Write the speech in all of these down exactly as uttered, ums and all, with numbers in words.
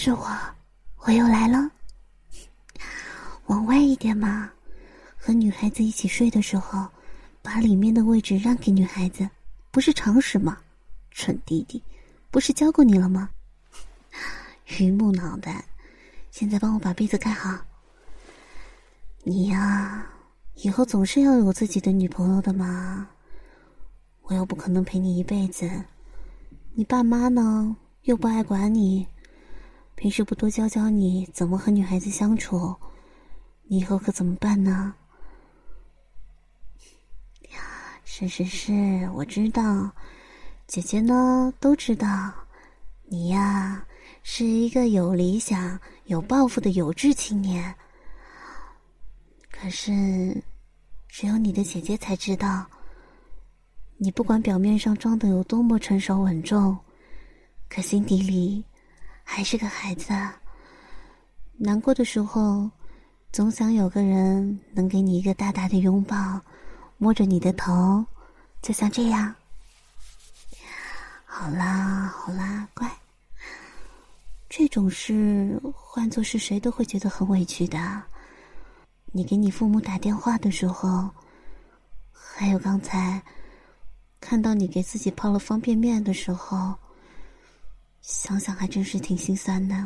是我，我又来了。往外一点嘛，和女孩子一起睡的时候，把里面的位置让给女孩子，不是常识吗？蠢弟弟，不是教过你了吗？榆木脑袋，现在帮我把被子盖好。你呀，以后总是要有自己的女朋友的嘛。我又不可能陪你一辈子，你爸妈呢又不爱管你，平时不多教教你怎么和女孩子相处，你以后可怎么办呢？是是是，我知道，姐姐呢都知道，你呀是一个有理想、有抱负的有志青年。可是，只有你的姐姐才知道，你不管表面上装得有多么成熟稳重，可心底里还是个孩子。难过的时候，总想有个人能给你一个大大的拥抱，摸着你的头，就像这样。好啦好啦，乖。这种事换作是谁都会觉得很委屈的。你给你父母打电话的时候，还有刚才看到你给自己泡了方便面的时候，想想还真是挺心酸的。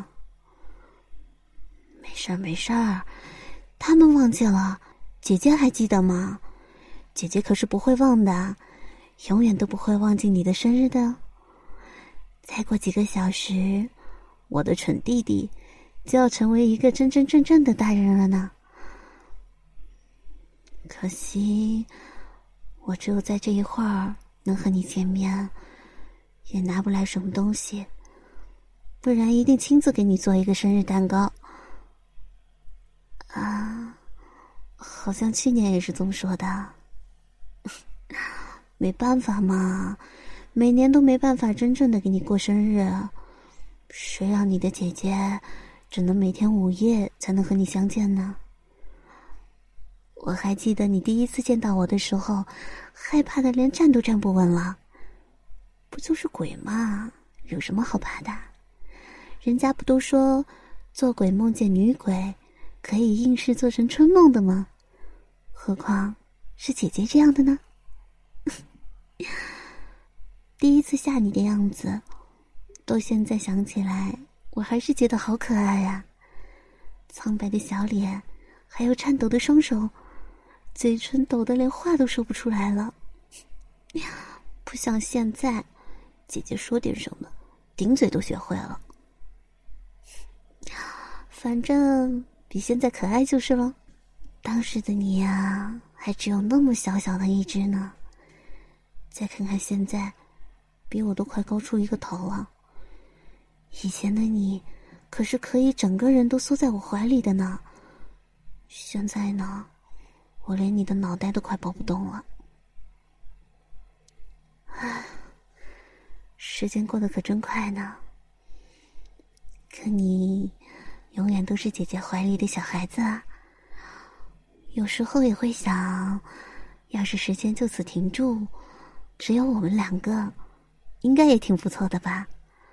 没事儿没事儿，他们忘记了，姐姐还记得吗？姐姐可是不会忘的，永远都不会忘记你的生日的。再过几个小时，我的蠢弟弟就要成为一个真真正正的大人了呢。可惜，我只有在这一会儿能和你见面，也拿不来什么东西，不然一定亲自给你做一个生日蛋糕。啊，好像去年也是这么说的。没办法嘛，每年都没办法真正的给你过生日，谁让你的姐姐只能每天午夜才能和你相见呢？我还记得你第一次见到我的时候，害怕的连站都站不稳了。不就是鬼嘛，有什么好怕的？人家不都说做鬼梦见女鬼，可以应试做成春梦的吗？何况是姐姐这样的呢？第一次吓你的样子，到现在想起来，我还是觉得好可爱呀、啊！苍白的小脸，还有颤抖的双手，嘴唇抖得连话都说不出来了。不像现在，姐姐说点什么，顶嘴都学会了。反正比现在可爱就是了。当时的你呀，还只有那么小小的一只呢。再看看现在，比我都快高出一个头了。以前的你，可是可以整个人都缩在我怀里的呢。现在呢，我连你的脑袋都快抱不动了。唉，时间过得可真快呢。可你永远都是姐姐怀里的小孩子啊。有时候也会想，要是时间就此停住，只有我们两个，应该也挺不错的吧？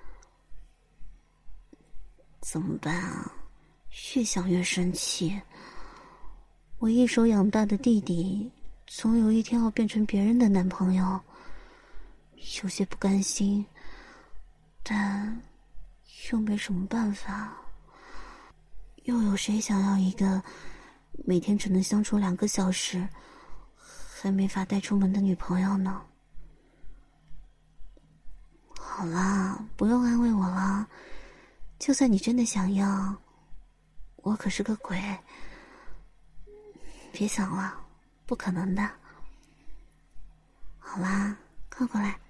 怎么办啊？越想越生气。我一手养大的弟弟，总有一天要变成别人的男朋友，有些不甘心，但又没什么办法。又有谁想要一个每天只能相处两个小时，还没法带出门的女朋友呢？好啦，不用安慰我了。就算你真的想要，我可是个鬼，别想了，不可能的。好啦，靠过来。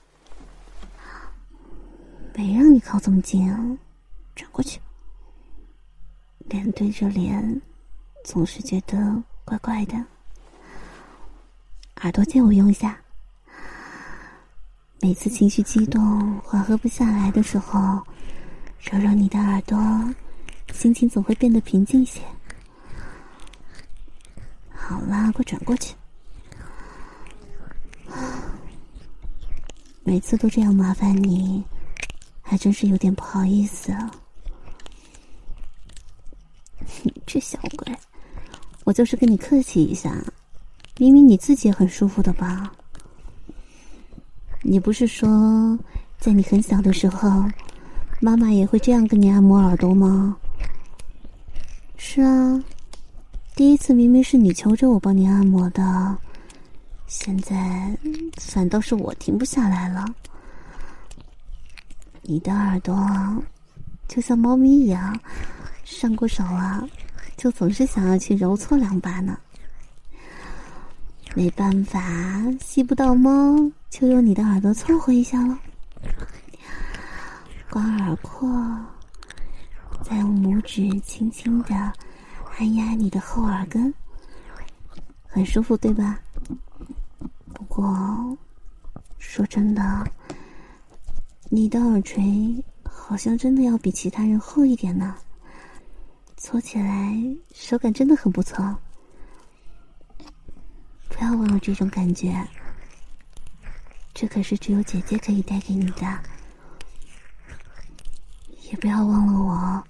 没让你靠这么近啊，转过去。脸对着脸，总是觉得怪怪的。耳朵借我用一下。每次情绪激动缓和不下来的时候，揉揉你的耳朵，心情总会变得平静些。好啦，给我转过去。每次都这样麻烦你，还真是有点不好意思啊。 你这小鬼，我就是跟你客气一下，明明你自己也很舒服的吧？你不是说在你很小的时候，妈妈也会这样跟你按摩耳朵吗？是啊，第一次明明是你求着我帮你按摩的，现在反倒是我停不下来了。你的耳朵就像猫咪一样，上过手啊，就总是想要去揉搓两把呢。没办法，吸不到猫，就用你的耳朵凑合一下咯。刮耳廓，再用拇指轻轻地按压你的后耳根，很舒服对吧？不过说真的，你的耳垂好像真的要比其他人厚一点呢，搓起来手感真的很不错。不要忘了这种感觉，这可是只有姐姐可以带给你的。也不要忘了我，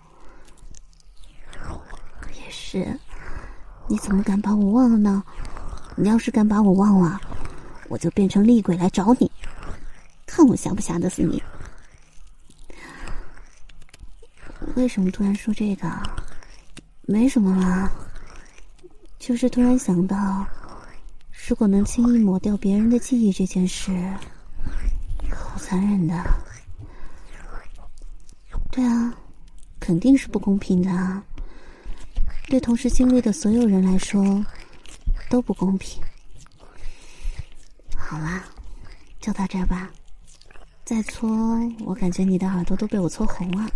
也是，你怎么敢把我忘了呢？你要是敢把我忘了，我就变成厉鬼来找你，看我吓不吓得死你。为什么突然说这个？没什么啦，就是突然想到，如果能轻易抹掉别人的记忆这件事，好残忍的。对啊，肯定是不公平的啊，对同时经历的所有人来说都不公平。好啦，就到这儿吧，再搓我感觉你的耳朵都被我搓红了。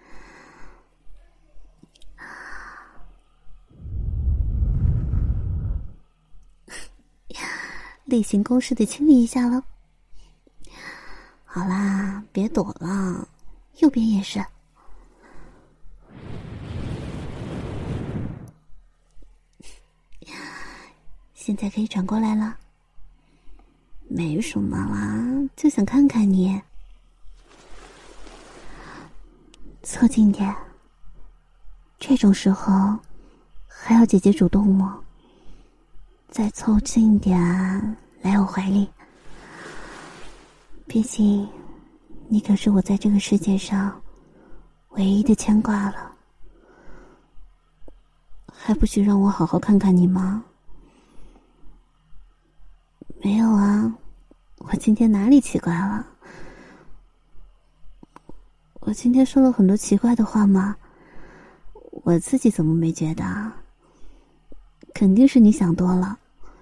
例行公事的清理一下咯。好啦，别躲了，右边也是。现在可以转过来了。没什么啦，就想看看你。凑近点，这种时候还要姐姐主动吗？再凑近点，来我怀里。毕竟你可是我在这个世界上唯一的牵挂了，还不许让我好好看看你吗？没有啊，我今天哪里奇怪了？我今天说了很多奇怪的话吗？我自己怎么没觉得？肯定是你想多了。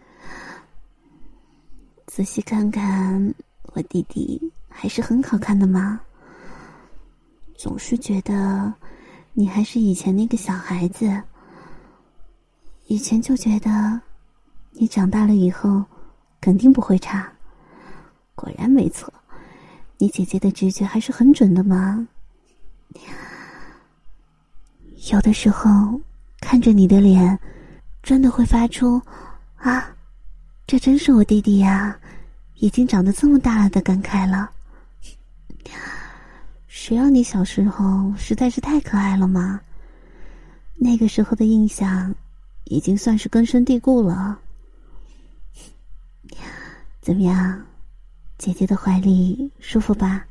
仔细看看，我弟弟还是很好看的嘛。总是觉得你还是以前那个小孩子。以前就觉得你长大了以后肯定不会差。果然没错，你姐姐的直觉还是很准的嘛。有的时候看着你的脸，真的会发出啊，这真是我弟弟呀，已经长得这么大了的感慨了。谁让你小时候实在是太可爱了嘛，那个时候的印象已经算是根深蒂固了。怎么样，姐姐的怀里舒服吧？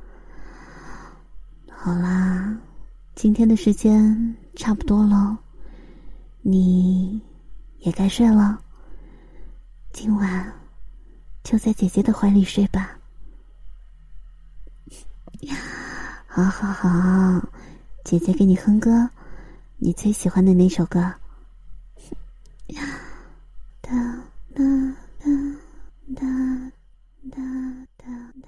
好啦，今天的时间差不多了，你也该睡了。今晚就在姐姐的怀里睡吧。好好好，姐姐给你哼歌，你最喜欢的那首歌。哒哒哒哒哒哒哒。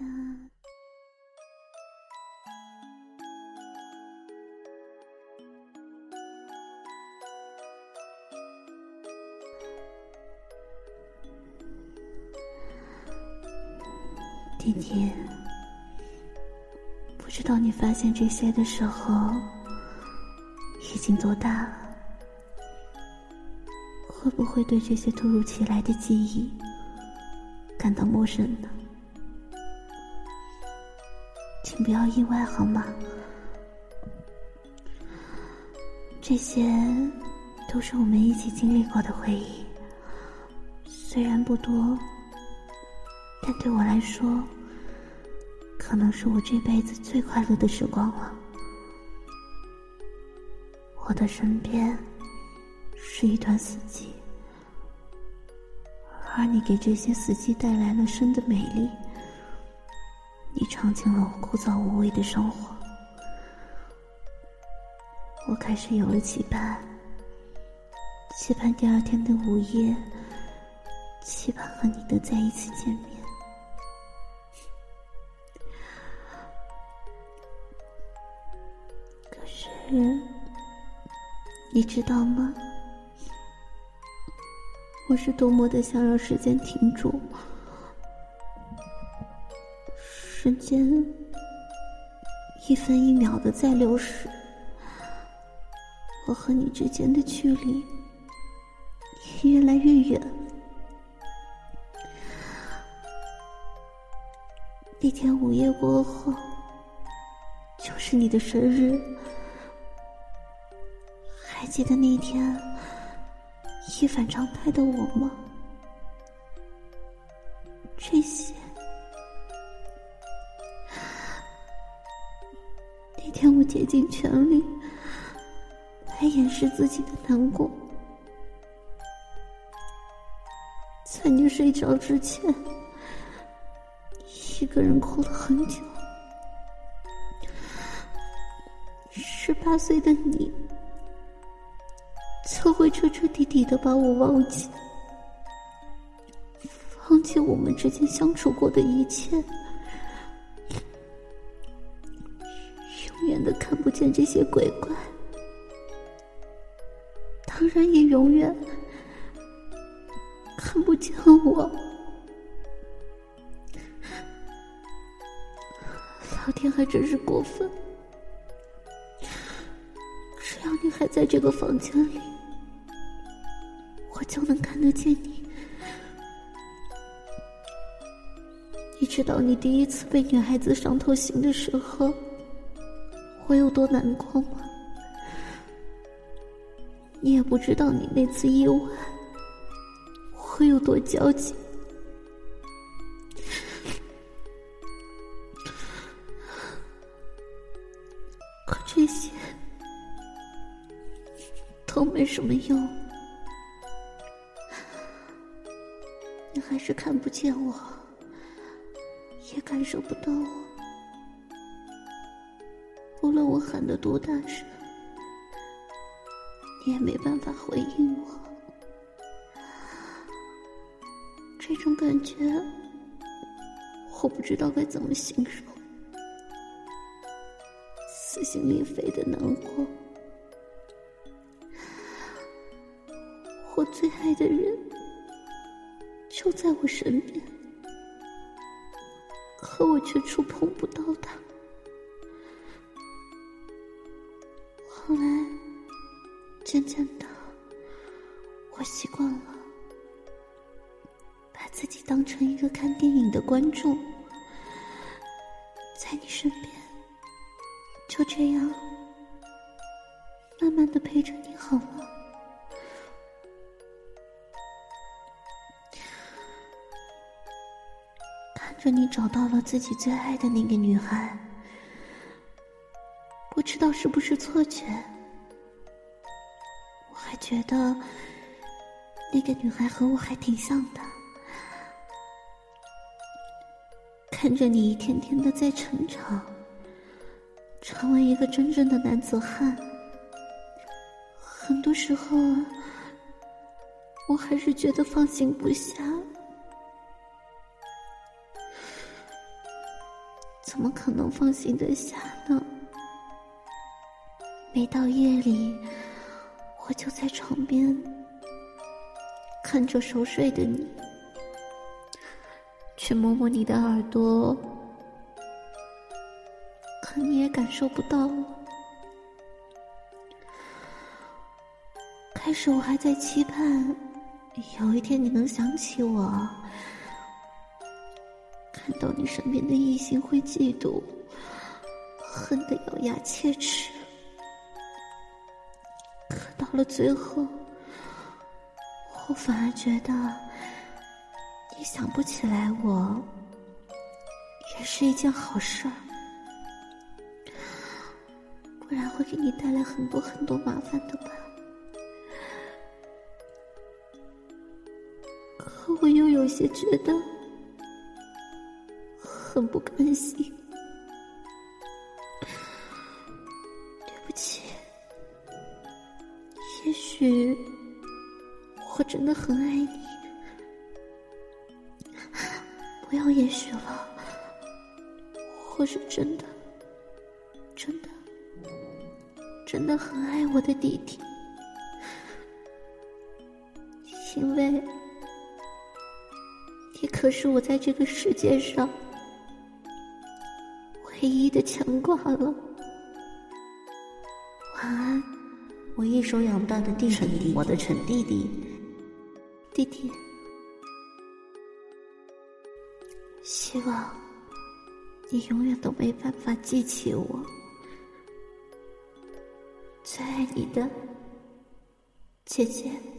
弟弟，不知道你发现这些的时候已经多大了？会不会对这些突如其来的记忆感到陌生呢？请不要意外好吗？ 这些都是我们一起经历过的回忆，虽然不多，但对我来说，可能是我这辈子最快乐的时光了。我的身边是一段死寂，而你给这些死寂带来了生的美丽。你尝尽了我枯燥无味的生活，我开始有了期盼，期盼第二天的午夜，期盼和你的再一次见面。可是你知道吗？我是多么的想让时间停住，时间一分一秒的在流逝，我和你之间的距离也越来越远。那天午夜过后，就是你的生日，还记得那天一反常态的我吗？这些，那天我竭尽全力来掩饰自己的难过，在你睡着之前，一个人哭了很久。十八岁的你就会彻彻底底的把我忘记，放弃我们之间相处过的一切，永远的看不见这些鬼怪，当然也永远看不见我。老天还真是过分，只要你还在这个房间里，我就能看得见你。你知道你第一次被女孩子伤透心的时候，我有多难过吗？你也不知道你那次意外，我有多焦急。可这些都没什么用，你还是看不见我，也感受不到我。无论我喊得多大声，你也没办法回应我。这种感觉，我不知道该怎么形容。撕心裂肺的难过，我最爱的人就在我身边，可我却触碰不到他。后来渐渐的，我习惯了把自己当成一个看电影的观众，在你身边，就这样慢慢的陪着你好了。看着你找到了自己最爱的那个女孩，不知道是不是错觉，我还觉得那个女孩和我还挺像的。看着你一天天的在成长，成为一个真正的男子汉，很多时候啊，我还是觉得放心不下。怎么可能放心得下呢？每到夜里，我就在床边看着熟睡的你，去摸摸你的耳朵，可你也感受不到我。开始我还在期盼有一天你能想起我，看到你身边的异性会嫉妒，恨得咬牙切齿。 了最后，我反而觉得你想不起来我也是一件好事儿，不然会给你带来很多很多麻烦的吧。可我又有些觉得很不甘心。对不起，也许我真的很爱你，不要也许了，我是真的真的真的很爱我的弟弟，因为你可是我在这个世界上唯一的牵挂了。晚安， 我一手养大的弟弟，我的陈弟弟。 弟弟，希望你永远都没办法记起我。最爱你的姐姐。